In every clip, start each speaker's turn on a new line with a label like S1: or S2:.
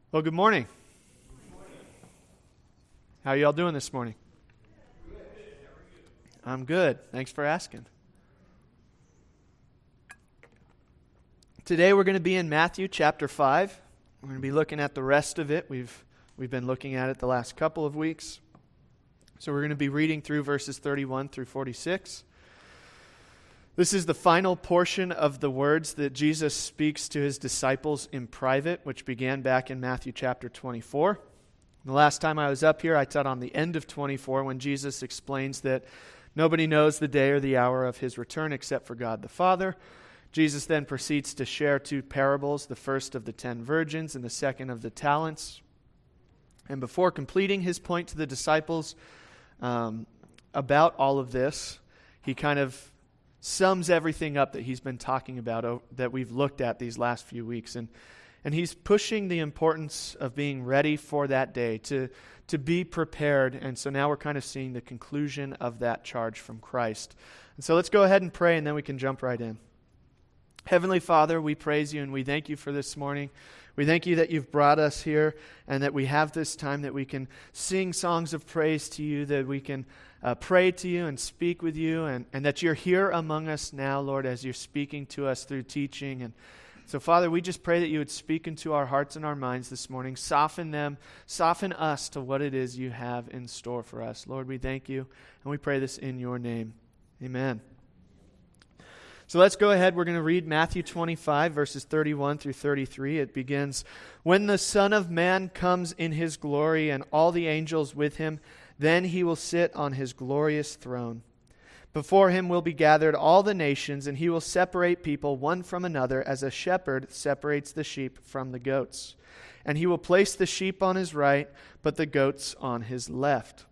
S1: Well, good morning. How are y'all doing this morning? I'm good. Thanks for asking. Today we're going to be in Matthew chapter 5. We're going to be looking at the rest of it. We've been looking at it the last couple of weeks. So we're going to be reading through verses 31 through 46. This is the final portion of the words that Jesus speaks to his disciples in private, which began back in Matthew chapter 24. The last time I was up here, I taught on the end of 24 when Jesus explains that nobody knows the day or the hour of his return except for God the Father. Jesus then proceeds to share two parables, the first of the 10 virgins and the second of the talents. And before completing his point to the disciples about all of this, he kind of sums everything up that he's been talking about, that we've looked at these last few weeks. And he's pushing the importance of being ready for that day, to be prepared. And so now we're kind of seeing the conclusion of that charge from Christ. And so let's go ahead and pray, and then we can jump right in. Heavenly Father, we praise you and we thank you for this morning. We thank you that you've brought us here and that we have this time that we can sing songs of praise to you, that we can pray to you and speak with you, and that you're here among us now, Lord, as you're speaking to us through teaching. And so, Father, we just pray that you would speak into our hearts and our minds this morning. Soften them, soften us to what it is you have in store for us. Lord, we thank you, and we pray this in your name. Amen. So let's go ahead. We're going to read Matthew 25, verses 31 through 33. It begins, "When the Son of Man comes in his glory and all the angels with him, then he will sit on his glorious throne. Before him will be gathered all the nations, and he will separate people one from another as a shepherd separates the sheep from the goats. And he will place the sheep on his right, but the goats on his left."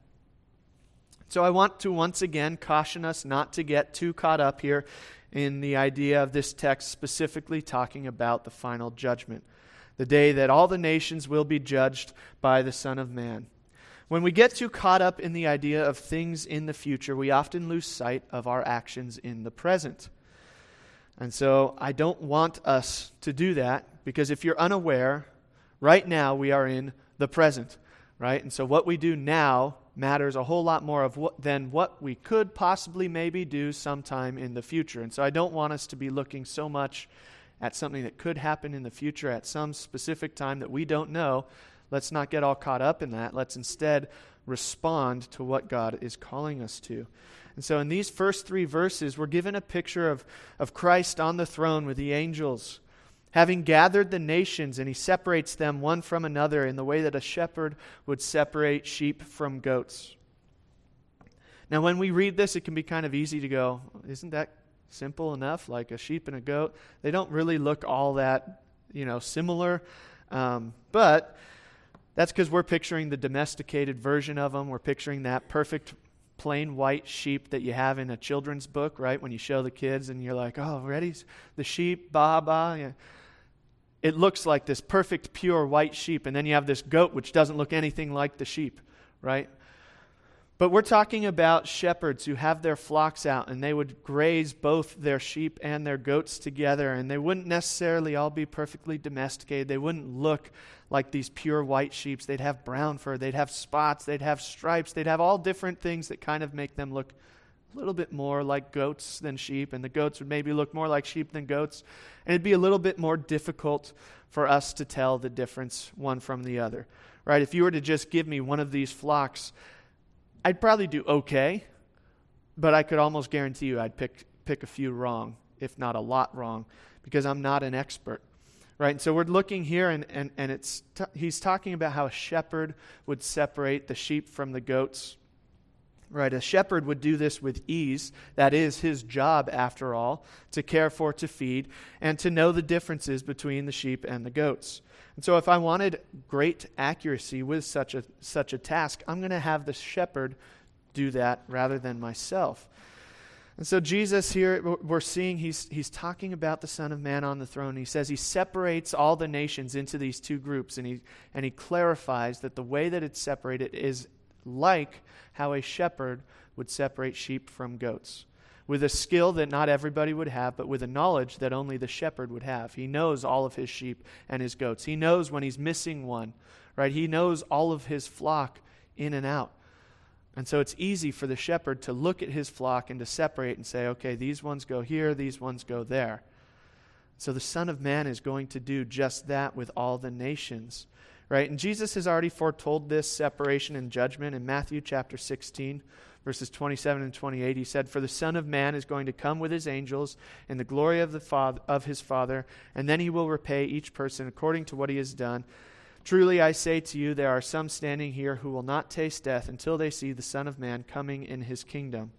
S1: So I want to once again caution us not to get too caught up here in the idea of this text specifically talking about the final judgment, the day that all the nations will be judged by the Son of Man. When we get too caught up in the idea of things in the future, we often lose sight of our actions in the present. And so I don't want us to do that, because if you're unaware, right now we are in the present, right? And so what we do now matters a whole lot more than what we could possibly maybe do sometime in the future. And so I don't want us to be looking so much at something that could happen in the future at some specific time that we don't know. Let's not get all caught up in that. Let's instead respond to what God is calling us to. And so in these first three verses, we're given a picture of Christ on the throne with the angels, having gathered the nations, and he separates them one from another in the way that a shepherd would separate sheep from goats. Now, when we read this, it can be kind of easy to go, isn't that simple enough? Like a sheep and a goat, they don't really look all that, similar. But that's because we're picturing the domesticated version of them. We're picturing that perfect plain white sheep that you have in a children's book, right? When you show the kids and you're like, oh, ready? The sheep, ba. Yeah. It looks like this perfect, pure white sheep. And then you have this goat which doesn't look anything like the sheep, right? But we're talking about shepherds who have their flocks out, and they would graze both their sheep and their goats together, and they wouldn't necessarily all be perfectly domesticated. They wouldn't look like these pure white sheep. They'd have brown fur, they'd have spots, they'd have stripes, they'd have all different things that kind of make them look a little bit more like goats than sheep, and the goats would maybe look more like sheep than goats, and it'd be a little bit more difficult for us to tell the difference one from the other, right? If you were to just give me one of these flocks, I'd probably do okay, but I could almost guarantee you I'd pick a few wrong, if not a lot wrong, because I'm not an expert, right? And so we're looking here, and he's talking about how a shepherd would separate the sheep from the goats, right? A shepherd would do this with ease. That is his job, after all, to care for, to feed, and to know the differences between the sheep and the goats. And so if I wanted great accuracy with such a task, I'm going to have the shepherd do that rather than myself. And so Jesus here, we're seeing he's talking about the Son of Man on the throne. He says he separates all the nations into these two groups, and he clarifies that the way that it's separated is like how a shepherd would separate sheep from goats. with a skill that not everybody would have, but with a knowledge that only the shepherd would have. He knows all of his sheep and his goats. He knows when he's missing one, right? He knows all of his flock in and out. And so it's easy for the shepherd to look at his flock and to separate and say, okay, these ones go here, these ones go there. So the Son of Man is going to do just that with all the nations, right? And Jesus has already foretold this separation and judgment in Matthew chapter 16, verses 27 and 28. He said, "For the Son of Man is going to come with his angels in the glory of his Father, and then he will repay each person according to what he has done. Truly I say to you, there are some standing here who will not taste death until they see the Son of Man coming in his kingdom."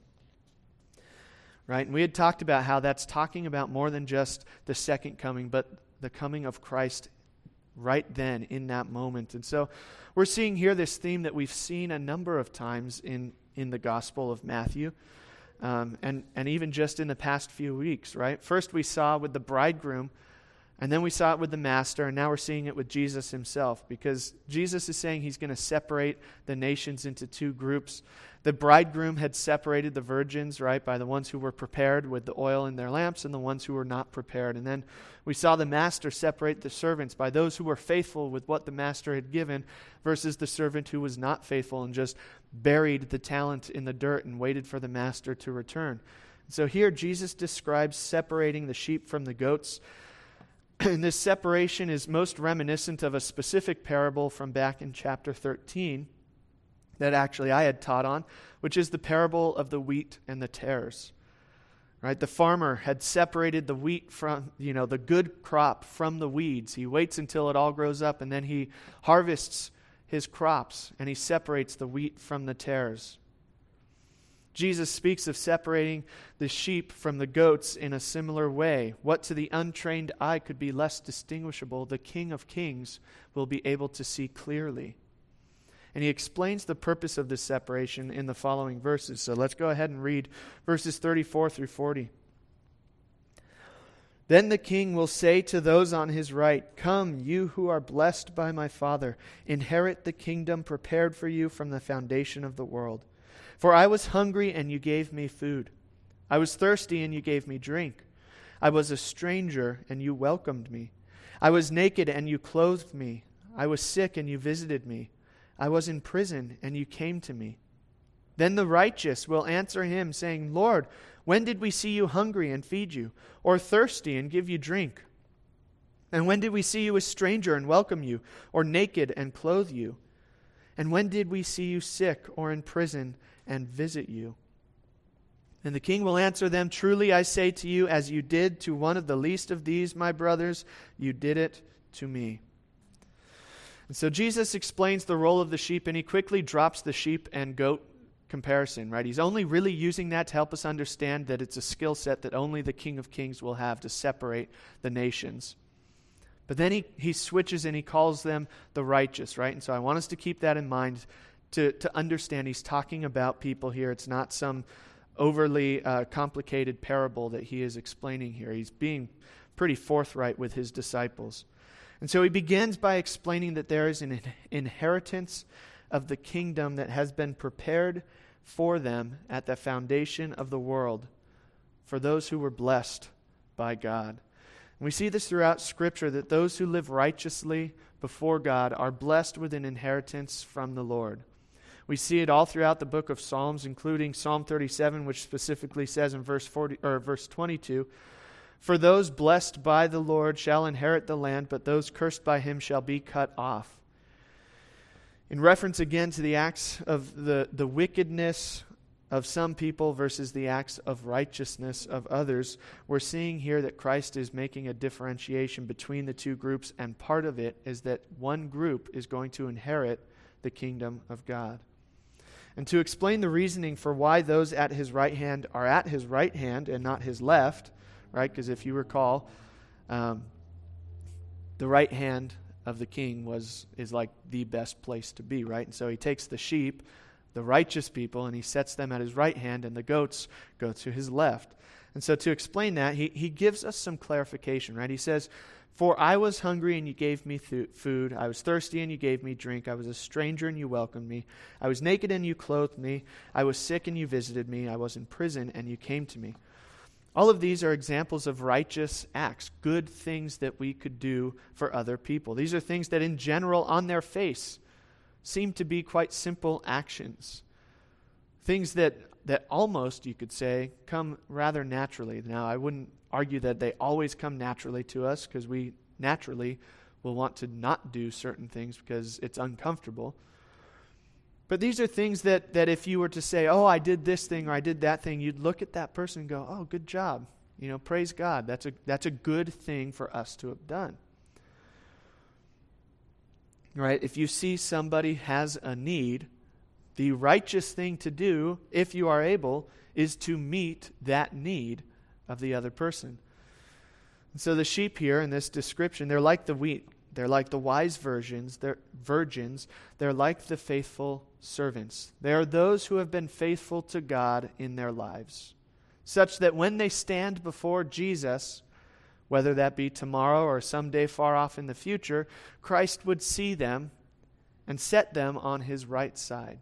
S1: Right? And we had talked about how that's talking about more than just the second coming, but the coming of Christ right then, in that moment. And so we're seeing here this theme that we've seen a number of times in the Gospel of Matthew, and even just in the past few weeks, right? First we saw with the bridegroom, and then we saw it with the master, and now we're seeing it with Jesus himself, because Jesus is saying he's going to separate the nations into two groups. The bridegroom had separated the virgins, right, by the ones who were prepared with the oil in their lamps and the ones who were not prepared. And then we saw the master separate the servants by those who were faithful with what the master had given versus the servant who was not faithful and just buried the talent in the dirt and waited for the master to return. So here Jesus describes separating the sheep from the goats. And this separation is most reminiscent of a specific parable from back in chapter 13 that actually I had taught on, which is the parable of the wheat and the tares. Right? The farmer had separated the wheat from, the good crop from the weeds. He waits until it all grows up, and then he harvests his crops, and he separates the wheat from the tares. Jesus speaks of separating the sheep from the goats in a similar way. What to the untrained eye could be less distinguishable, the King of Kings will be able to see clearly. And he explains the purpose of this separation in the following verses. So let's go ahead and read verses 34 through 40. "Then the king will say to those on his right, 'Come, you who are blessed by my Father, inherit the kingdom prepared for you from the foundation of the world. For I was hungry, and you gave me food. I was thirsty, and you gave me drink. I was a stranger, and you welcomed me. I was naked, and you clothed me. I was sick, and you visited me. I was in prison, and you came to me.' Then the righteous will answer him, saying, 'Lord, when did we see you hungry and feed you, or thirsty and give you drink? And when did we see you a stranger and welcome you, or naked and clothe you? And when did we see you sick or in prison and visit you?' And the king will answer them, 'Truly I say to you, as you did to one of the least of these, my brothers, you did it to me.'" And so Jesus explains the role of the sheep, and he quickly drops the sheep and goat comparison, right? He's only really using that to help us understand that it's a skill set that only the King of Kings will have to separate the nations. But then he switches and he calls them the righteous, right? And so I want us to keep that in mind to understand he's talking about people here. It's not some overly complicated parable that he is explaining here. He's being pretty forthright with his disciples. And so he begins by explaining that there is an inheritance of the kingdom that has been prepared for them at the foundation of the world for those who were blessed by God. And we see this throughout Scripture, that those who live righteously before God are blessed with an inheritance from the Lord. We see it all throughout the book of Psalms, including Psalm 37, which specifically says in verse 22, "For those blessed by the Lord shall inherit the land, but those cursed by him shall be cut off." In reference again to the acts of the wickedness of some people versus the acts of righteousness of others, we're seeing here that Christ is making a differentiation between the two groups, and part of it is that one group is going to inherit the kingdom of God. And to explain the reasoning for why those at his right hand are at his right hand and not his left, right? Because if you recall, the right hand of the king is like the best place to be, right? And so he takes the sheep, the righteous people, and he sets them at his right hand, and the goats go to his left. And so to explain that, he gives us some clarification, right? He says, "For I was hungry and you gave me food. I was thirsty and you gave me drink. I was a stranger and you welcomed me. I was naked and you clothed me. I was sick and you visited me. I was in prison and you came to me." All of these are examples of righteous acts, good things that we could do for other people. These are things that in general, on their face, seem to be quite simple actions. Things that almost, you could say, come rather naturally. Now, I wouldn't argue that they always come naturally to us, because we naturally will want to not do certain things because it's uncomfortable. But these are things that if you were to say, "Oh, I did this thing or I did that thing," you'd look at that person and go, "Oh, good job. Praise God. That's a good thing for us to have done." Right? If you see somebody has a need, the righteous thing to do, if you are able, is to meet that need of the other person. And so the sheep here in this description, they're like the wheat. They're like the wise virgins. They're like the faithful servants. They are those who have been faithful to God in their lives, such that when they stand before Jesus, whether that be tomorrow or someday far off in the future, Christ would see them and set them on his right side.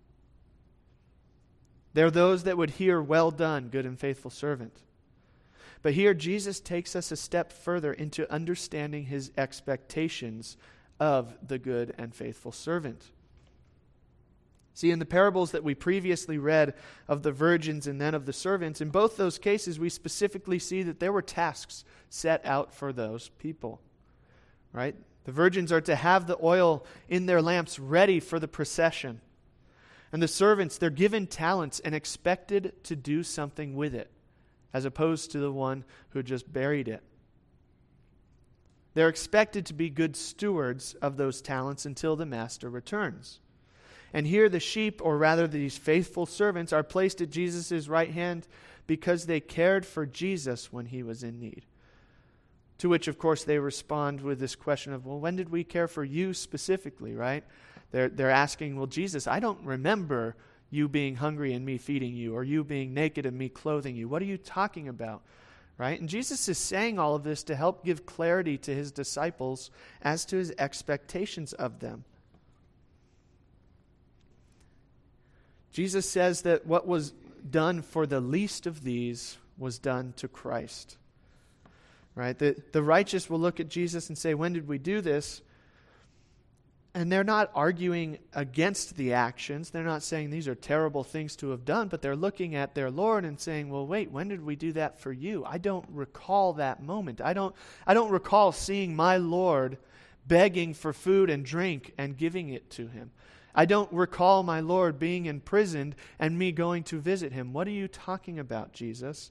S1: They're those that would hear, "Well done, good and faithful servant." But here Jesus takes us a step further into understanding his expectations of the good and faithful servant. See, in the parables that we previously read of the virgins and then of the servants, in both those cases we specifically see that there were tasks set out for those people. Right? The virgins are to have the oil in their lamps ready for the procession. And the servants, they're given talents and expected to do something with it, as opposed to the one who just buried it. They're expected to be good stewards of those talents until the master returns. And here the sheep, or rather these faithful servants, are placed at Jesus' right hand because they cared for Jesus when he was in need. To which, of course, they respond with this question of, "Well, when did we care for you specifically," right? They're asking, "Well, Jesus, I don't remember you being hungry and me feeding you, or you being naked and me clothing you. What are you talking about?" Right? And Jesus is saying all of this to help give clarity to his disciples as to his expectations of them. Jesus says that what was done for the least of these was done to Christ. Right? The righteous will look at Jesus and say, "When did we do this?" And they're not arguing against the actions. They're not saying these are terrible things to have done, but they're looking at their Lord and saying, "Well, wait, when did we do that for you? I don't recall that moment. I don't recall seeing my Lord begging for food and drink and giving it to him. I don't recall my Lord being imprisoned and me going to visit him. What are you talking about, Jesus?"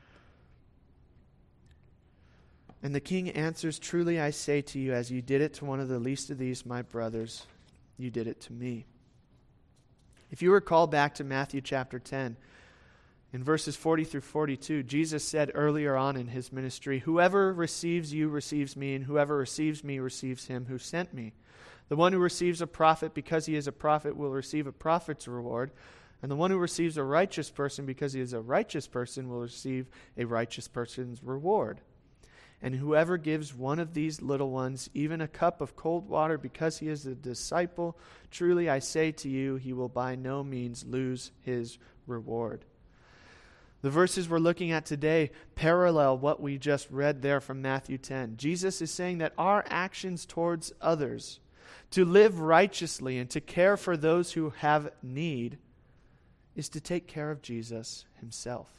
S1: And the king answers, "Truly I say to you, as you did it to one of the least of these, my brothers, you did it to me." If you recall back to Matthew chapter 10, in verses 40 through 42, Jesus said earlier on in his ministry, "Whoever receives you receives me, and whoever receives me receives him who sent me. The one who receives a prophet because he is a prophet will receive a prophet's reward, and the one who receives a righteous person because he is a righteous person will receive a righteous person's reward. And whoever gives one of these little ones even a cup of cold water because he is a disciple, truly I say to you, he will by no means lose his reward." The verses we're looking at today parallel what we just read there from Matthew 10. Jesus is saying that our actions towards others, to live righteously and to care for those who have need, is to take care of Jesus himself.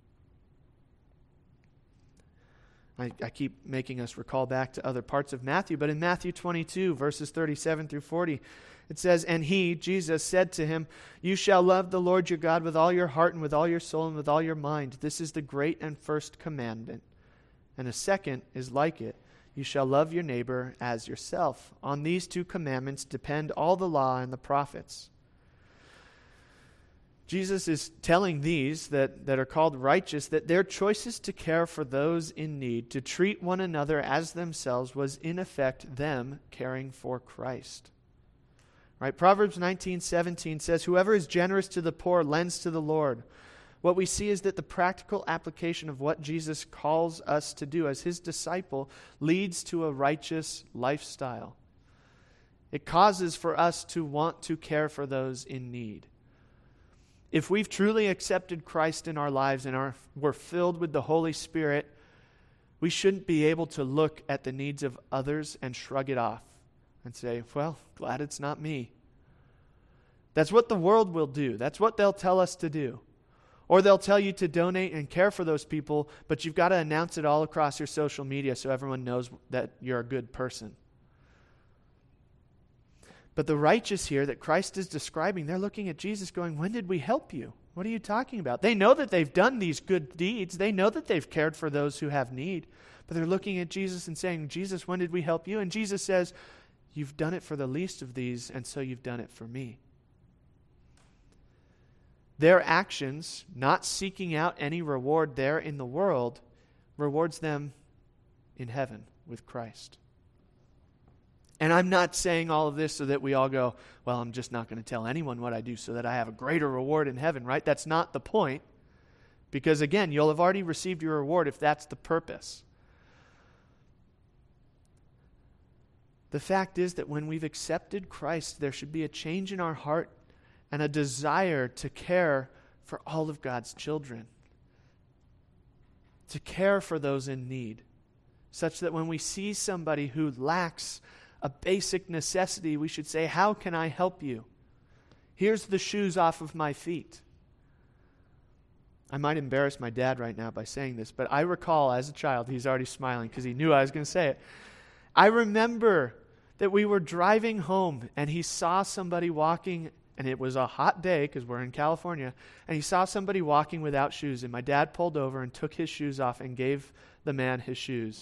S1: I keep making us recall back to other parts of Matthew, but in Matthew 22, verses 37 through 40, it says, "And he," Jesus, "said to him, 'You shall love the Lord your God with all your heart and with all your soul and with all your mind. This is the great and first commandment. And a second is like it. You shall love your neighbor as yourself. On these two commandments depend all the law and the prophets.'" Jesus is telling these that are called righteous that their choices to care for those in need, to treat one another as themselves, was in effect them caring for Christ. Right? Proverbs 19:17 says, "Whoever is generous to the poor lends to the Lord, what we see is that the practical application of what Jesus calls us to do as his disciple leads to a righteous lifestyle. It causes for us to want to care for those in need. If we've truly accepted Christ in our lives and we're filled with the Holy Spirit, we shouldn't be able to look at the needs of others and shrug it off and say, well, glad it's not me. That's what the world will do. That's what they'll tell us to do. Or they'll tell you to donate and care for those people, but you've got to announce it all across your social media so everyone knows that you're a good person. But the righteous here that Christ is describing, they're looking at Jesus going, when did we help you? What are you talking about? They know that they've done these good deeds. They know that they've cared for those who have need. But they're looking at Jesus and saying, Jesus, when did we help you? And Jesus says, you've done it for the least of these, and so you've done it for me. Their actions, not seeking out any reward there in the world, rewards them in heaven with Christ. And I'm not saying all of this so that we all go, well, I'm just not going to tell anyone what I do so that I have a greater reward in heaven, right? That's not the point. Because again, you'll have already received your reward if that's the purpose. The fact is that when we've accepted Christ, there should be a change in our heart and a desire to care for all of God's children. To care for those in need. Such that when we see somebody who lacks a basic necessity, we should say, how can I help you? Here's the shoes off of my feet. I might embarrass my dad right now by saying this, but I recall as a child, he's already smiling because he knew I was going to say it. I remember that we were driving home and he saw somebody walking, and it was a hot day because we're in California, and he saw somebody walking without shoes, and my dad pulled over and took his shoes off and gave the man his shoes.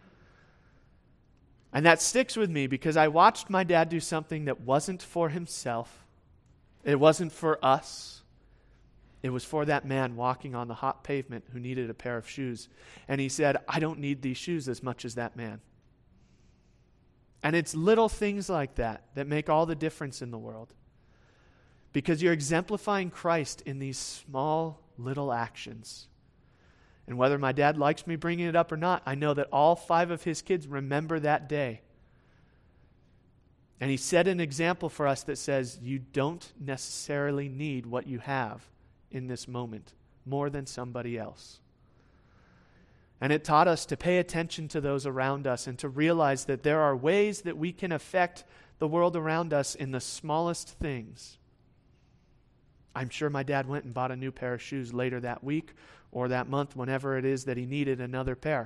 S1: And that sticks with me because I watched my dad do something that wasn't for himself. It wasn't for us. It was for that man walking on the hot pavement who needed a pair of shoes. And he said, I don't need these shoes as much as that man. And it's little things like that that make all the difference in the world. Because you're exemplifying Christ in these small little actions. And whether my dad likes me bringing it up or not, I know that all 5 of his kids remember that day. And he set an example for us that says you don't necessarily need what you have in this moment more than somebody else. And it taught us to pay attention to those around us and to realize that there are ways that we can affect the world around us in the smallest things. I'm sure my dad went and bought a new pair of shoes later that week or that month, whenever it is that he needed another pair.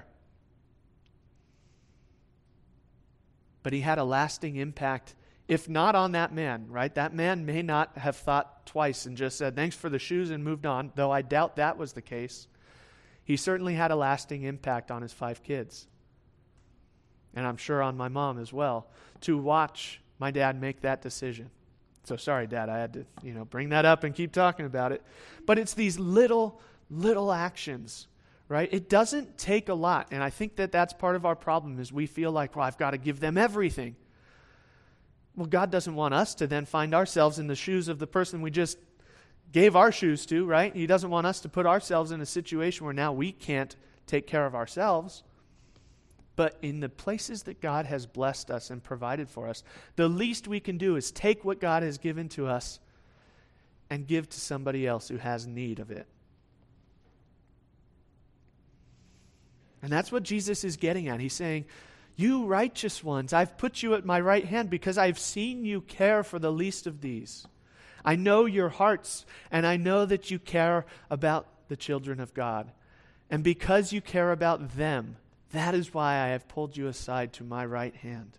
S1: But he had a lasting impact, if not on that man, right? That man may not have thought twice and just said, thanks for the shoes and moved on, though I doubt that was the case. He certainly had a lasting impact on his 5 kids. And I'm sure on my mom as well, to watch my dad make that decision. So sorry, Dad, I had to, bring that up and keep talking about it. But it's these little actions, right? It doesn't take a lot. And I think that that's part of our problem is we feel like, well, I've got to give them everything. Well, God doesn't want us to then find ourselves in the shoes of the person we just gave our shoes to, right? He doesn't want us to put ourselves in a situation where now we can't take care of ourselves. But in the places that God has blessed us and provided for us, the least we can do is take what God has given to us and give to somebody else who has need of it. And that's what Jesus is getting at. He's saying, you righteous ones, I've put you at my right hand because I've seen you care for the least of these. I know your hearts, and I know that you care about the children of God. And because you care about them, that is why I have pulled you aside to my right hand.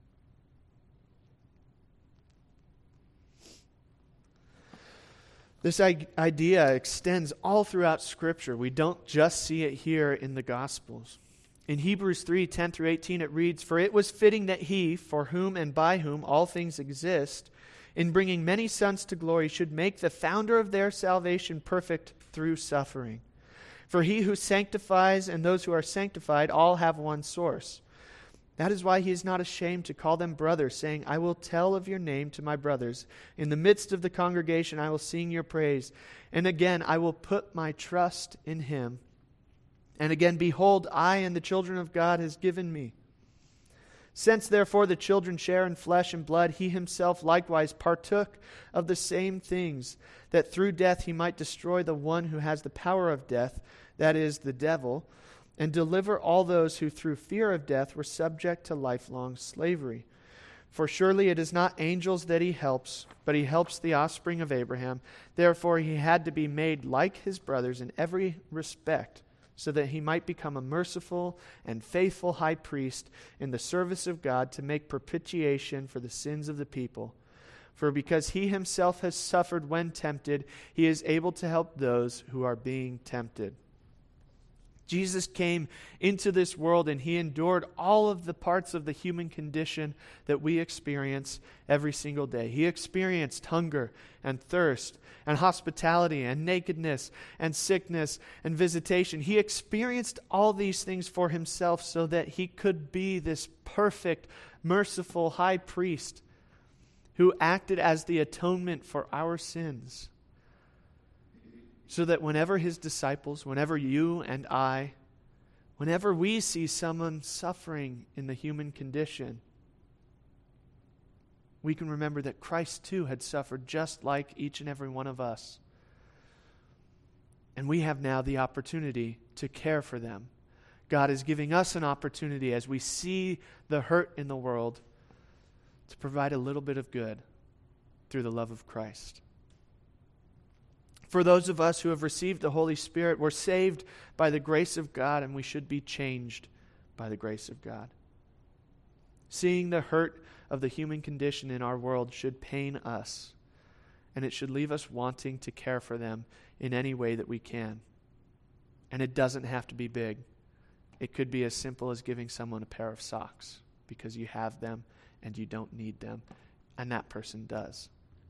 S1: This idea extends all throughout Scripture. We don't just see it here in the Gospels. In Hebrews 3:10-18 it reads, For it was fitting that he, for whom and by whom all things exist, in bringing many sons to glory, should make the founder of their salvation perfect through suffering. For he who sanctifies and those who are sanctified all have one source. That is why he is not ashamed to call them brothers, saying, I will tell of your name to my brothers. In the midst of the congregation I will sing your praise. And again I will put my trust in him. And again, behold, I and the children of God has given me. Since therefore the children share in flesh and blood, he himself likewise partook of the same things, that through death he might destroy the one who has the power of death, that is, the devil, and deliver all those who through fear of death were subject to lifelong slavery. For surely it is not angels that he helps, but he helps the offspring of Abraham. Therefore he had to be made like his brothers in every respect, so that he might become a merciful and faithful high priest in the service of God to make propitiation for the sins of the people. For because he himself has suffered when tempted, he is able to help those who are being tempted. Jesus came into this world and he endured all of the parts of the human condition that we experience every single day. He experienced hunger and thirst and hospitality and nakedness and sickness and visitation. He experienced all these things for himself so that he could be this perfect, merciful high priest who acted as the atonement for our sins. So that whenever his disciples, whenever you and I, whenever we see someone suffering in the human condition, we can remember that Christ too had suffered just like each and every one of us. And we have now the opportunity to care for them. God is giving us an opportunity as we see the hurt in the world to provide a little bit of good through the love of Christ. For those of us who have received the Holy Spirit, we're saved by the grace of God, and we should be changed by the grace of God. Seeing the hurt of the human condition in our world should pain us, and it should leave us wanting to care for them in any way that we can. And it doesn't have to be big. It could be as simple as giving someone a pair of socks because you have them and you don't need them, and that person does.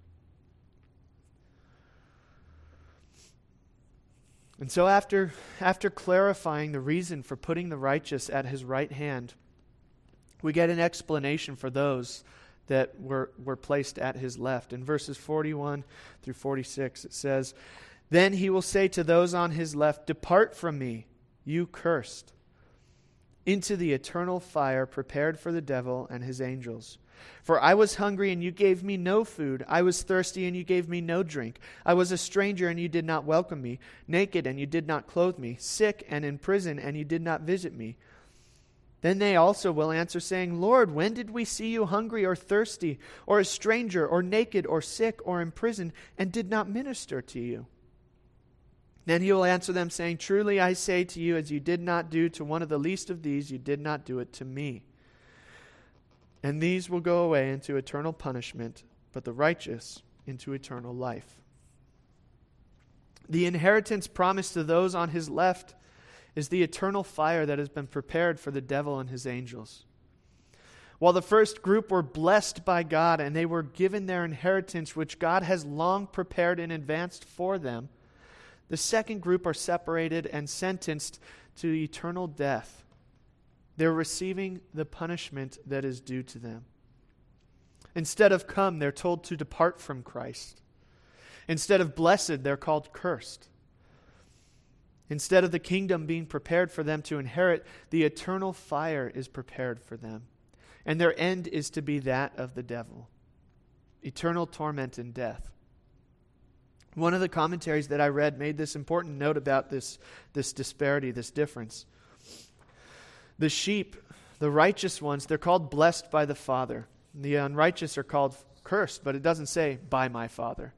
S1: And so after clarifying the reason for putting the righteous at his right hand, we get an explanation for those that were placed at his left. In verses 41 through 46, it says, Then he will say to those on his left, Depart from me, you cursed, into the eternal fire prepared for the devil and his angels. For I was hungry, and you gave me no food. I was thirsty, and you gave me no drink. I was a stranger, and you did not welcome me. Naked, and you did not clothe me. Sick and in prison, and you did not visit me. Then they also will answer, saying, Lord, when did we see you hungry or thirsty, or a stranger, or naked, or sick, or in prison, and did not minister to you? Then he will answer them, saying, Truly I say to you, as you did not do to one of the least of these, you did not do it to me. And these will go away into eternal punishment, but the righteous into eternal life. The inheritance promised to those on his left is the eternal fire that has been prepared for the devil and his angels. While the first group were blessed by God and they were given their inheritance, which God has long prepared in advance for them, the second group are separated and sentenced to eternal death. They're receiving the punishment that is due to them. Instead of come, they're told to depart from Christ. Instead of blessed, they're called cursed. Instead of the kingdom being prepared for them to inherit, the eternal fire is prepared for them. And their end is to be that of the devil. Eternal torment and death. One of the commentaries that I read made this important note about this disparity, this difference. The sheep, the righteous ones, they're called blessed by the Father. The unrighteous are called cursed, but it doesn't say by my Father.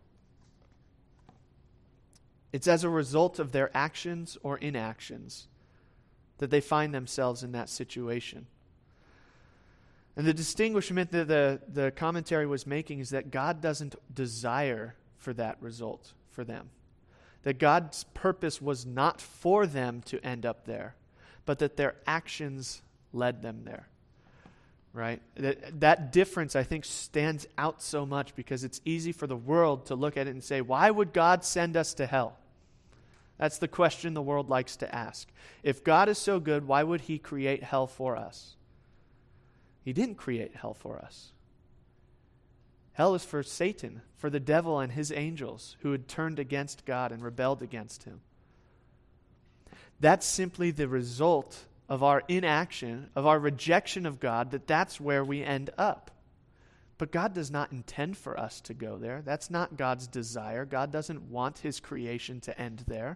S1: It's as a result of their actions or inactions that they find themselves in that situation. And the distinguishment that the commentary was making is that God doesn't desire for that result for them. That God's purpose was not for them to end up there, but that their actions led them there, right? That difference, I think, stands out so much because it's easy for the world to look at it and say, why would God send us to hell? That's the question the world likes to ask. If God is so good, why would he create hell for us? He didn't create hell for us. Hell is for Satan, for the devil and his angels who had turned against God and rebelled against him. That's simply the result of our inaction, of our rejection of God, that's where we end up. But God does not intend for us to go there. That's not God's desire. God doesn't want his creation to end there.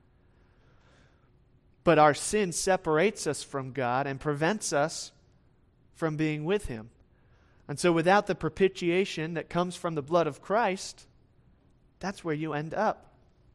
S1: But our sin separates us from God and prevents us from being with him. And so without the propitiation that comes from the blood of Christ, that's where you end up.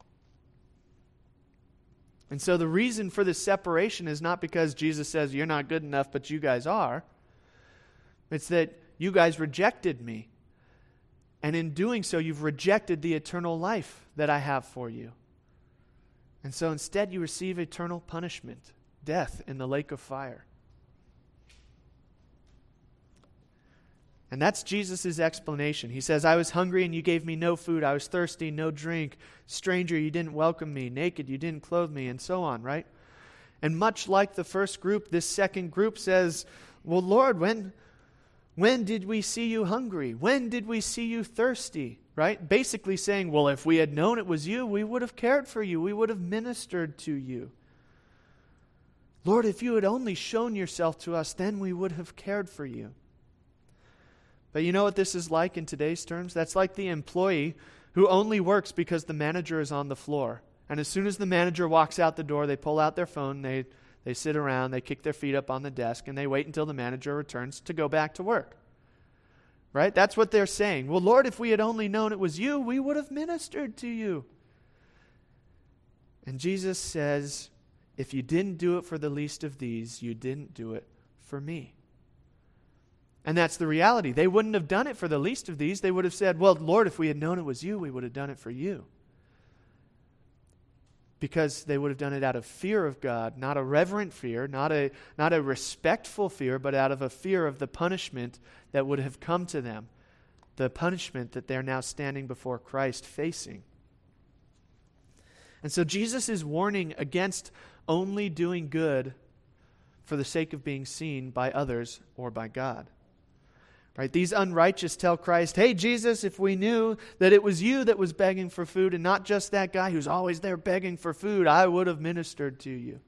S1: And so the reason for this separation is not because Jesus says, you're not good enough, but you guys are. It's that you guys rejected me. And in doing so, you've rejected the eternal life that I have for you. And so instead, you receive eternal punishment, death in the lake of fire. And that's Jesus' explanation. He says, I was hungry and you gave me no food. I was thirsty, no drink. Stranger, you didn't welcome me. Naked, you didn't clothe me, and so on, right? And much like the first group, this second group says, well, Lord, when did we see you hungry? When did we see you thirsty? Right? Basically saying, well, if we had known it was you, we would have cared for you. We would have ministered to you. Lord, if you had only shown yourself to us, then we would have cared for you. But you know what this is like in today's terms? That's like the employee who only works because the manager is on the floor. And as soon as the manager walks out the door, they pull out their phone, they sit around, they kick their feet up on the desk, and they wait until the manager returns to go back to work. Right? That's what they're saying. Well, Lord, if we had only known it was you, we would have ministered to you. And Jesus says, if you didn't do it for the least of these, you didn't do it for me. And that's the reality. They wouldn't have done it for the least of these. They would have said, well, Lord, if we had known it was you, we would have done it for you. Because they would have done it out of fear of God, not a reverent fear, not a respectful fear, but out of a fear of the punishment that would have come to them, the punishment that they're now standing before Christ facing. And so Jesus is warning against only doing good for the sake of being seen by others or by God. Right? These unrighteous tell Christ, hey, Jesus, if we knew that it was you that was begging for food and not just that guy who's always there begging for food, I would have ministered to you.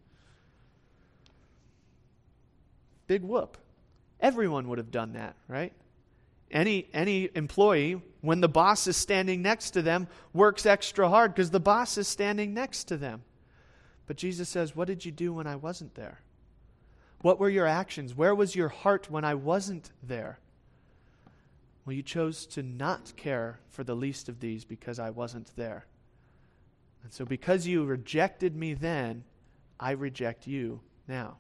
S1: Big whoop. Everyone would have done that, right? Any employee, when the boss is standing next to them, works extra hard because the boss is standing next to them. But Jesus says, what did you do when I wasn't there? What were your actions? Where was your heart when I wasn't there? Well, you chose to not care for the least of these because I wasn't there. And so because you rejected me then, I reject you now.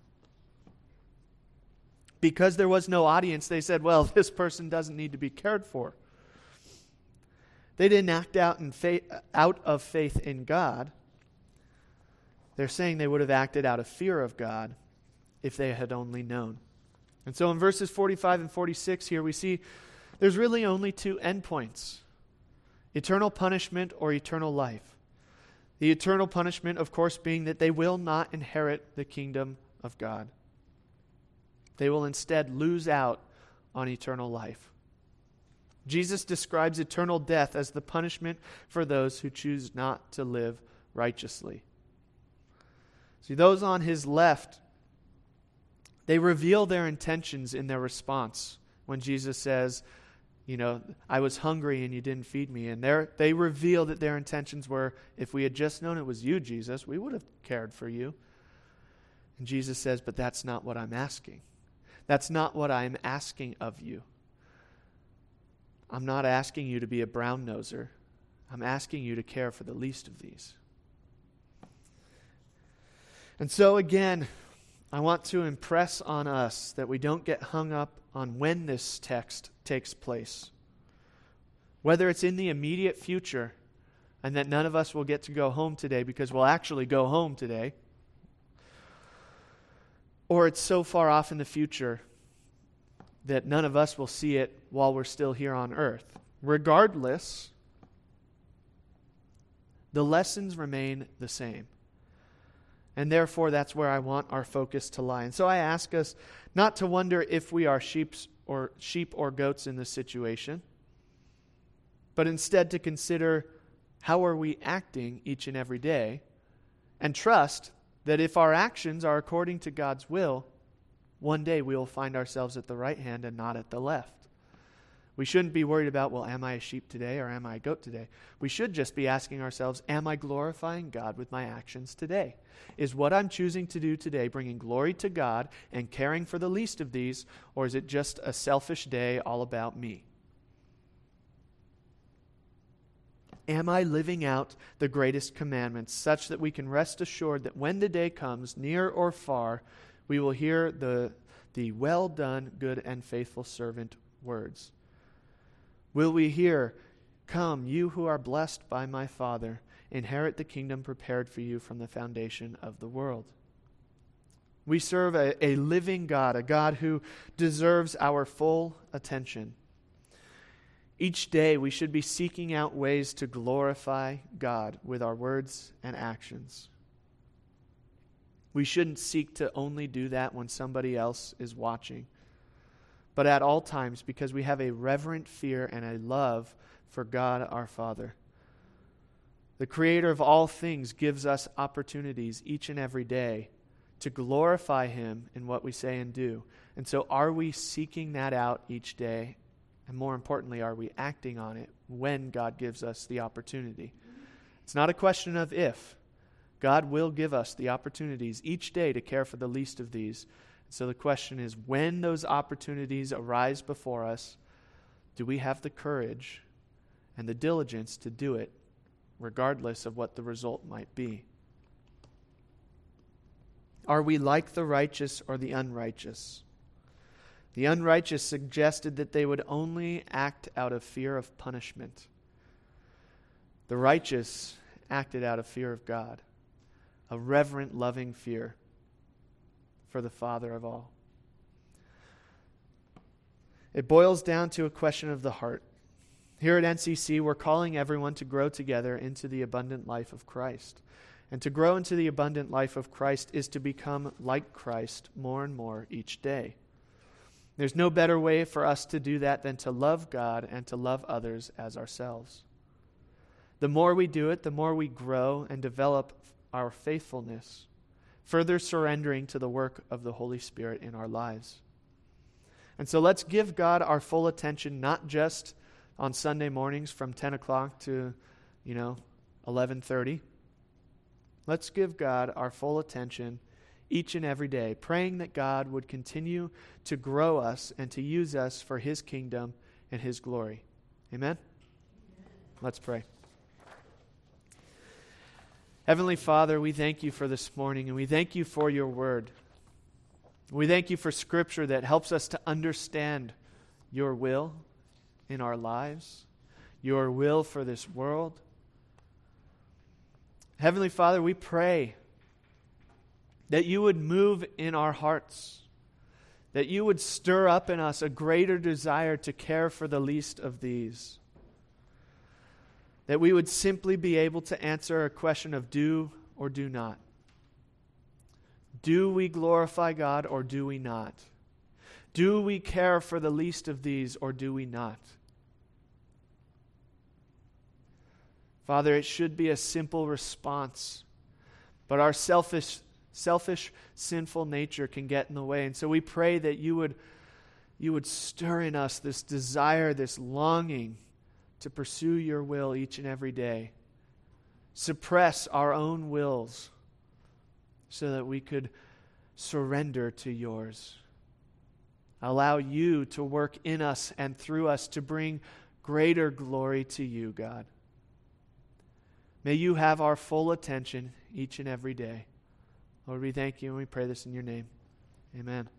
S1: Because there was no audience, they said, well, this person doesn't need to be cared for. They didn't act out of faith in God. They're saying they would have acted out of fear of God if they had only known. And so in verses 45 and 46 here, we see there's really only two endpoints: eternal punishment or eternal life. The eternal punishment, of course, being that they will not inherit the kingdom of God. They will instead lose out on eternal life. Jesus describes eternal death as the punishment for those who choose not to live righteously. See, those on his left, they reveal their intentions in their response when Jesus says, I was hungry and you didn't feed me. And they reveal that their intentions were, if we had just known it was you, Jesus, we would have cared for you. And Jesus says, but that's not what I'm asking. That's not what I'm asking of you. I'm not asking you to be a brown-noser. I'm asking you to care for the least of these. And so again, I want to impress on us that we don't get hung up on when this text takes place. Whether it's in the immediate future and that none of us will get to go home today because we'll actually go home today, or it's so far off in the future that none of us will see it while we're still here on earth. Regardless, the lessons remain the same. And therefore, that's where I want our focus to lie. And so I ask us not to wonder if we are sheep or goats in this situation, but instead to consider how are we acting each and every day, and trust that if our actions are according to God's will, one day we will find ourselves at the right hand and not at the left. We shouldn't be worried about, well, am I a sheep today or am I a goat today? We should just be asking ourselves, am I glorifying God with my actions today? Is what I'm choosing to do today bringing glory to God and caring for the least of these, or is it just a selfish day all about me? Am I living out the greatest commandments such that we can rest assured that when the day comes, near or far, we will hear the well done, good and faithful servant words? Will we hear, come, you who are blessed by my Father, inherit the kingdom prepared for you from the foundation of the world? We serve a living God, a God who deserves our full attention. Each day we should be seeking out ways to glorify God with our words and actions. We shouldn't seek to only do that when somebody else is watching, but at all times because we have a reverent fear and a love for God our Father. The Creator of all things gives us opportunities each and every day to glorify Him in what we say and do. And so are we seeking that out each day? And more importantly, are we acting on it when God gives us the opportunity? It's not a question of if. God will give us the opportunities each day to care for the least of these. So the question is, when those opportunities arise before us, do we have the courage and the diligence to do it, regardless of what the result might be? Are we like the righteous or the unrighteous? The unrighteous suggested that they would only act out of fear of punishment. The righteous acted out of fear of God, a reverent, loving fear for the Father of all. It boils down to a question of the heart. Here at NCC, we're calling everyone to grow together into the abundant life of Christ. And to grow into the abundant life of Christ is to become like Christ more and more each day. There's no better way for us to do that than to love God and to love others as ourselves. The more we do it, the more we grow and develop our faithfulness, further surrendering to the work of the Holy Spirit in our lives. And so let's give God our full attention, not just on Sunday mornings from 10 o'clock to, 11:30. Let's give God our full attention each and every day, praying that God would continue to grow us and to use us for His kingdom and His glory. Amen? Let's pray. Heavenly Father, we thank you for this morning, and we thank you for your word. We thank you for Scripture that helps us to understand your will in our lives, your will for this world. Heavenly Father, we pray that you would move in our hearts, that you would stir up in us a greater desire to care for the least of these, that we would simply be able to answer a question of do or do not. Do we glorify God or do we not? Do we care for the least of these or do we not? Father, it should be a simple response, but our selfish, sinful nature can get in the way. And so we pray that you would stir in us this desire, this longing to pursue your will each and every day. Suppress our own wills so that we could surrender to yours. Allow you to work in us and through us to bring greater glory to you, God. May you have our full attention each and every day. Lord, we thank you and we pray this in your name. Amen.